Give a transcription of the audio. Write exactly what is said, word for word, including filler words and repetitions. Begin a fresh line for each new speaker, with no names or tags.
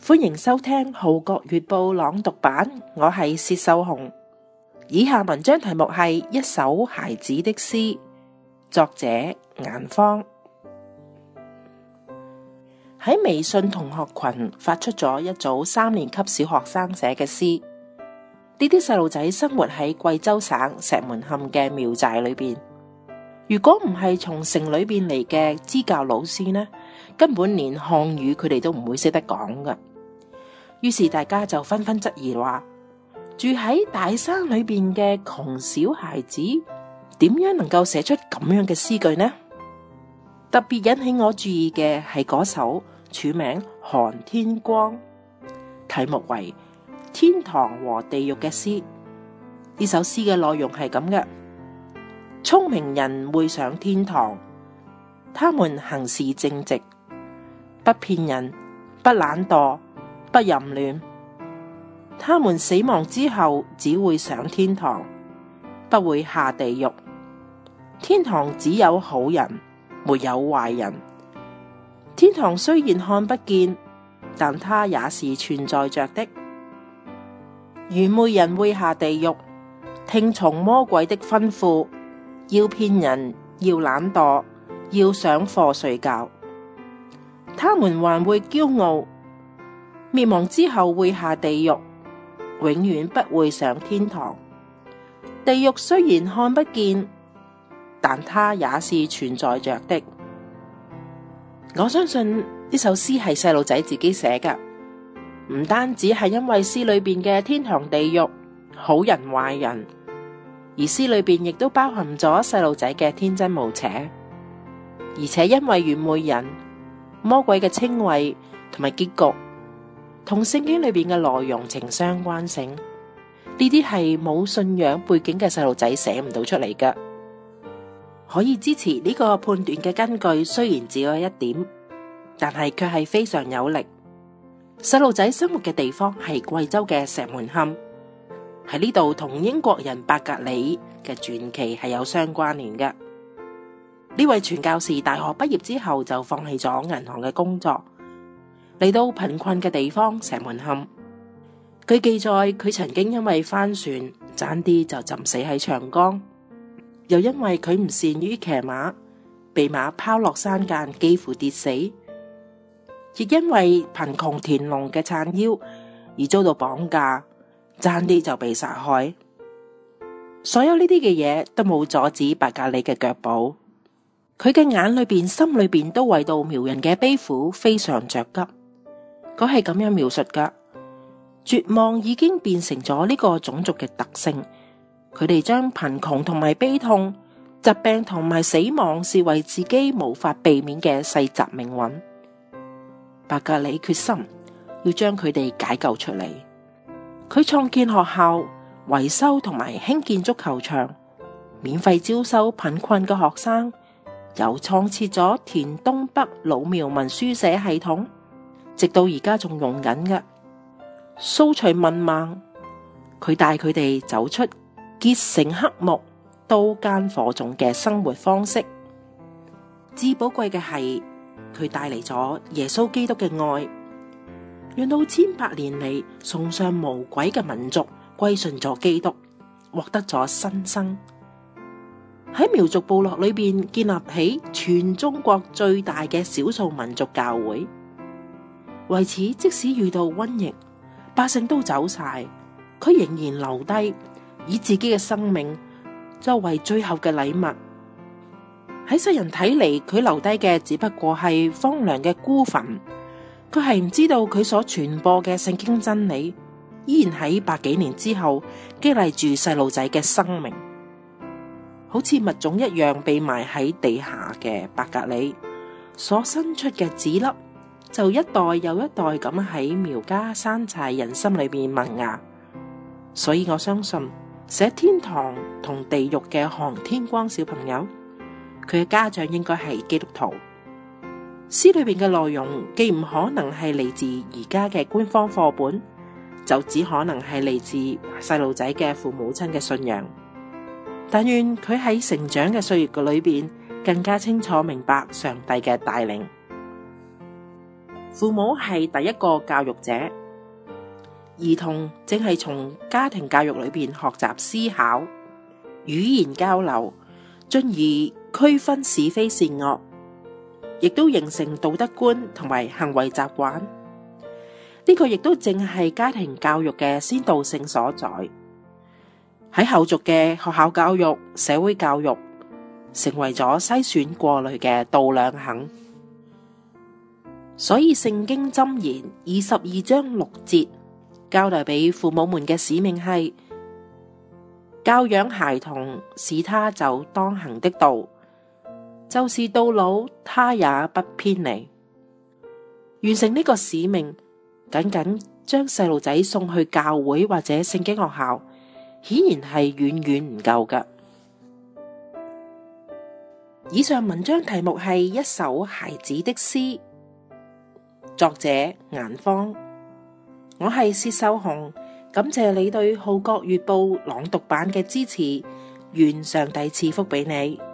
歡迎收聽《號角月報》朗讀版，我係薛秀紅。以下文章題目係一首孩子的詩，作者顏芳。喺微信同學群發出咗一組三年級小學生寫嘅詩。呢啲細路仔生活喺貴州省石門坎嘅苗寨裏邊。如果唔係從城裏邊嚟嘅支教老師呢，根本連漢語佢哋都唔會識得講㗎。於是大家就紛紛質疑話，住喺大山裏邊嘅窮小孩子，點樣能夠寫出咁樣嘅詩句呢？特別引起我注意嘅係嗰首署名韓天光，題目為《天堂和地獄》嘅詩。呢首詩嘅內容係咁嘅：聰明人會上天堂，他們行事正直，不騙人，不懶惰，不淫亂。他們死亡之後只會上天堂，不會下地獄。天堂只有好人，沒有壞人。天堂雖然看不見，但它也是存在着的。愚昧人會下地獄，聽從魔鬼的吩咐，要騙人，要懶惰，要上課睡覺。他們還會驕傲，滅亡之後會下地獄，永遠不會上天堂。地獄雖然看不見，但它也是存在着的。我相信呢首詩係細路仔自己寫㗎，唔單止係因為詩裏邊嘅天堂地獄、好人壞人，而詩裏邊亦都包含咗細路仔嘅天真無邪，而且因為愚昧人、魔鬼嘅稱謂同埋結局，同聖經裏邊嘅內容呈相關性，呢啲係冇信仰背景嘅細路仔寫唔到出嚟㗎。可以支持呢個判斷嘅根據雖然只有一點，但係卻係非常有力。細路仔生活嘅地方係貴州嘅石門坎，喺呢度同英國人白格里嘅傳奇係有相關聯嘅。呢位傳教士大學畢業之後就放棄咗銀行嘅工作，嚟到貧困嘅地方石門坎。據記載，佢曾經因為帆船差啲就浸死喺長江，又因為佢唔善於騎馬，被馬拋落山澗，幾乎跌死，亦因為貧窮田農嘅撐腰而遭到綁架，差啲就被殺害。所有呢啲嘅嘢都冇阻止白格里嘅腳步，佢嘅眼裏邊、心裏邊都為到苗人嘅悲苦非常着急。佢係咁樣描述噶：絕望已經變成咗呢個種族嘅特性。佢哋將貧窮同埋悲痛、疾病同埋死亡視為自己無法避免嘅世襲命運。白格里決心要將佢哋解救出嚟。佢創建學校、維修同埋興建足球場，免費招收貧困嘅學生，又創設咗田東北老苗民書寫系統，直到而家仲用緊嘅。掃除文盲，佢帶佢哋走出結成黑幕、刀耕火種嘅生活方式。至寶貴嘅係，佢帶嚟咗耶穌基督嘅愛，讓到千百年嚟崇尚無鬼嘅民族歸順咗基督，獲得咗新生。喺苗族部落裏邊建立起全中國最大嘅少數民族教會。為此，即使遇到瘟疫，百姓都走晒，佢仍然留低，以自己嘅生命作為最後嘅禮物。喺世人睇嚟，佢留低嘅只不過係荒涼嘅孤墳，佢係唔知道佢所傳播嘅聖經真理，依然喺百幾年之後激勵住細路仔嘅生命。好似物種一樣被埋喺地下嘅白格里所伸出嘅籽粒，就一代又一代咁喺苗家山寨人心裏邊萌芽。所以我相信寫天堂同地獄嘅韓天光小朋友，佢嘅家長應該係基督徒。詩裏邊嘅內容既唔可能係嚟自而家嘅官方課本，就只可能係嚟自細路仔嘅父母親嘅信仰。但願佢喺成長嘅歲月嘅裏邊，更加清楚明白上帝嘅帶領。 父母係第一個教育者，兒童正係從家庭教育裏邊學習思考、語言交流，進而區分是非善惡，亦都形成道德觀同埋行為習慣。呢個亦都正係家庭教育嘅先導性所在。喺後續嘅學校教育、社會教育，成為咗篩選過濾嘅度量衡。所以聖經箴言二十二章六節交代俾父母們嘅使命係教養孩童，使他走當行的道，就是到老他也不偏離。完成呢個使命，僅僅將細路仔送去教會或者聖經學校，顯然係遠遠唔夠㗎。以上文章題目係一首孩子的詩，作者顏芳。我係薛秀紅，感謝你對《號角月報》朗讀版嘅支持，願上帝賜福俾你。